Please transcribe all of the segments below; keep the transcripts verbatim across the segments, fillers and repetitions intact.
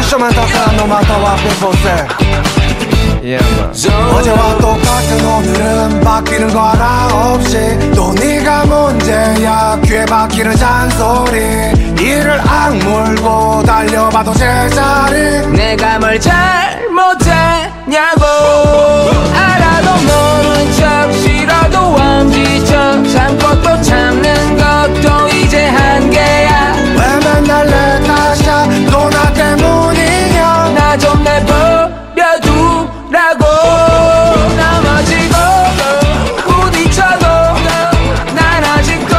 좀 안타까운 no matter what people say. Yeah, man. 어제와 똑같은 오늘은 바뀌는 거 하나 없이 또 네가 문제야 귀에 박히는 잔소리 이를 악물고 달려봐도 제자리 내가 뭘 잘못했냐고 알아도 모른 척 싫어도 엄지척 참고 또 참는 것도 이제 한계야 왜 맨날 내 탓이야 또 나 때문이냐 나 좀 내버려두라고 넘어지고 부딪혀도 난 아직도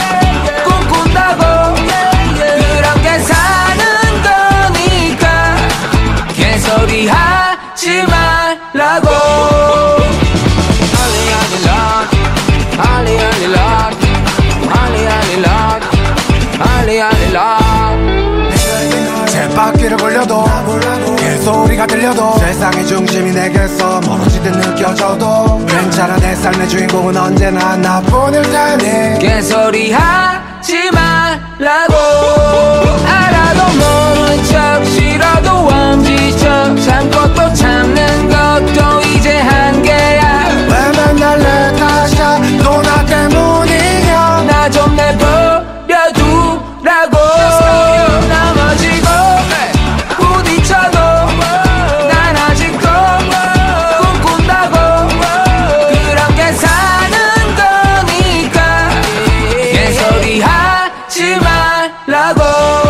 꿈꾼다고 그렇게 사는 거니까 개소리 하지 말라고 Holly Holly Lord Holly Holly Lord Holly Holly Lord Holly Holly Lord 쳇바퀴를 굴려도 개소리가 들려도 세상의 중심이 내게서 멀어지듯 느껴져도 괜찮아 내 삶의 주인공은 언제나 나뿐일 테니 개소리 하지 말라고 알아도 모른 척 싫어도 엄지척 참고 또 참는 것도 이제 한계야 왜 맨날 내 탓이야 또 나 때문이냐 나 좀 내버려두라고 넘어지고 부딪혀도 난 아직도 꿈꾼다고 그렇게 사는 거니까 개소리 하지 말라고